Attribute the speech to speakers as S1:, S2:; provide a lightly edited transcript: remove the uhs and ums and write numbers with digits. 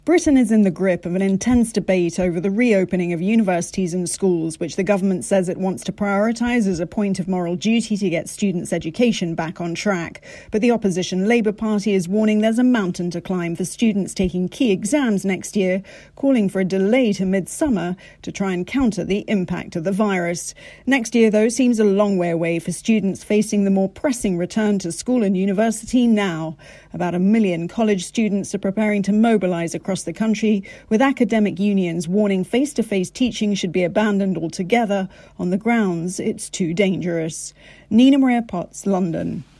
S1: Britain is in the grip of an intense debate over the reopening of universities and schools, which the government says it wants to prioritise as a point of moral duty to get students' education back on track. But the opposition Labour Party is warning there's a mountain to climb for students taking key exams next year, calling for a delay to midsummer to try and counter the impact of the virus. Next year, though, seems a long way away for students facing the more pressing return to school and university now. About 1 million college students are preparing to mobilise across the country, with academic unions warning face-to-face teaching should be abandoned altogether on the grounds it's too dangerous. Nina Maria Potts, London.